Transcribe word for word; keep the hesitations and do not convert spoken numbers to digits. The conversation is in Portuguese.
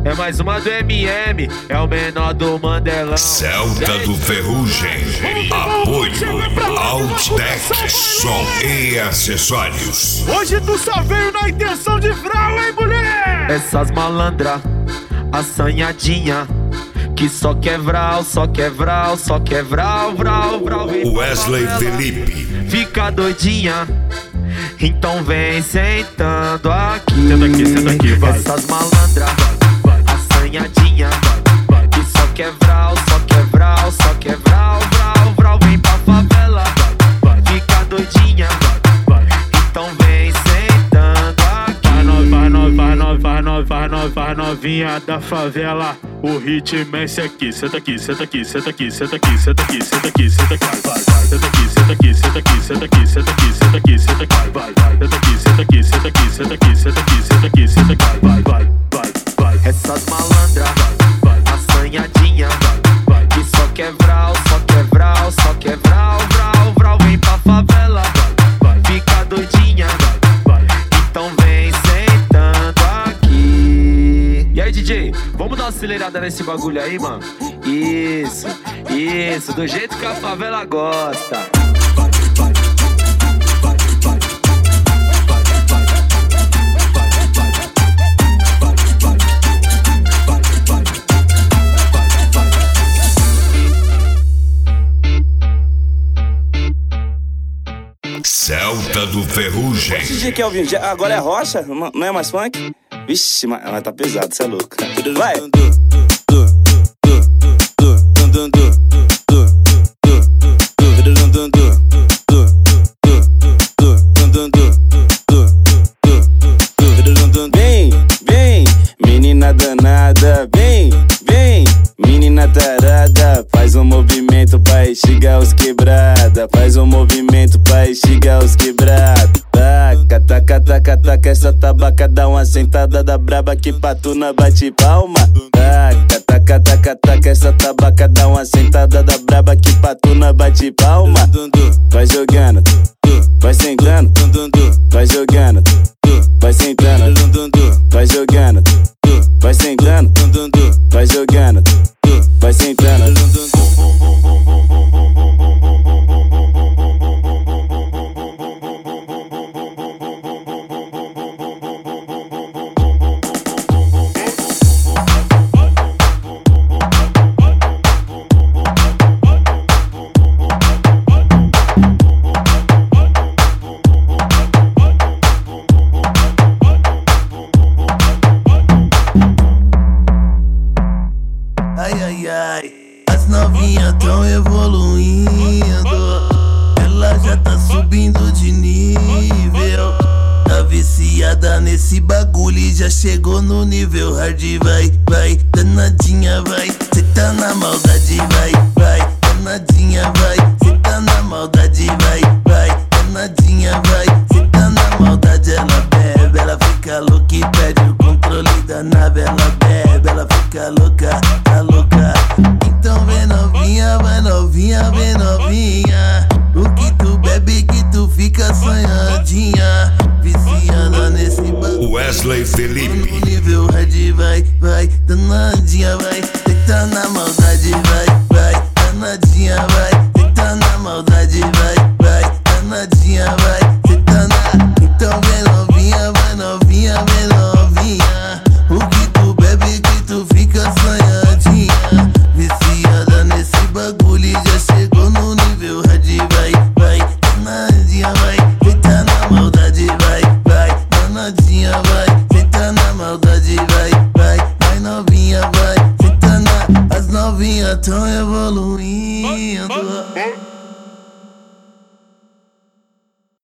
É mais uma do M M, é o menor do Mandelão. Celta do Ferrugem, apoio Altec, som e acessórios. Hoje tu só veio na intenção de vral, hein, mulher? Essas malandra, assanhadinha, que só quer vral, só quer vral, só quer vral, vral, vral. Wesley Felipe, fica doidinha, então vem sentando aqui. Senta aqui, senta aqui, vai. Essas malandra, assanhadinha, que só quer vral, só quer vral, só quer vral, vral, vral. Vem pra favela, fica doidinha, então vem sentando aqui. Vai no, vai no, vai no, vai no, vai no, vai novinha da favela. O ritmo é esse aqui, senta aqui, senta aqui, senta aqui, senta aqui, senta aqui, senta aqui, senta aqui, vai, vai, senta aqui, senta aqui, senta aqui, senta aqui, senta aqui, senta aqui, senta aqui, vai, vai, senta aqui, senta aqui, senta aqui, senta aqui, senta aqui, senta aqui, senta aqui, vai, vai, vai, vai. Essas malandra, assanhadinha, que só quer vral, só quer vral, só quer vral, vral, vral. Vem pra favela, fica doidinha, então vem sentando aqui. E aí, D J, vamos dar uma acelerada nesse bagulho aí, mano? Isso, isso, do jeito que a favela gosta. Celta do Ferrugem. Esse dia que é o vinho, agora é rocha, não é mais funk? Vixe, mas, mas tá pesado, cê é louco. Vai! Vem, vem, menina danada, vem, vem, menina tarada. Faz um movimento pra instigar os quebrada, faz um movimento pra instigar os quebrada. Taca, taca, taca, taca, essa tabaca dá uma sentada da braba que patuna bate palma. Taca, taca, taca, taca, essa tabaca dá uma sentada da braba que patuna bate palma. Vai jogando, vai sentando, vai jogando, vai sentando, vai jogando, vai sentando, vai jogando, vai sentando. Ai, ai, ai, as novinhas tão evoluindo. Ela já tá subindo de nível. Tá viciada nesse bagulho e já chegou no nível hard. Vai, vai, danadinha, vai. Cê tá na maldade, vai, vai. Danadinha, vai. Cê tá na maldade, vai, vai. Danadinha, vai. Cê tá na maldade, ela bebe, ela fica louca e perde o controle da nave. Ela bebe, ela fica louca, tá louca. Então vem novinha, vai novinha, vem novinha. O que tu bebe que tu fica sonhadinha, viciada nesse bagulho. Wesley Felipe, No nível hard, vai, vai, danadinha, vai. Cê tá na maldade, vai, vai, danadinha, vai. Cê tá na maldade, vai, vai, danadinha, vai. Cê tá na... Então vem novinha, vai novinha, vem novinha. O que tu bebe que tu fica sonhadinha, viciada nesse bagulho e já chegou no nível hard. Vai, vai, danadinha, vai. Cê tá na maldade, vai, vai, danadinha, vai. Cê tá na maldade, vai, vai, vai novinha, vai. Cê tá na... As novinhas tão evoluindo.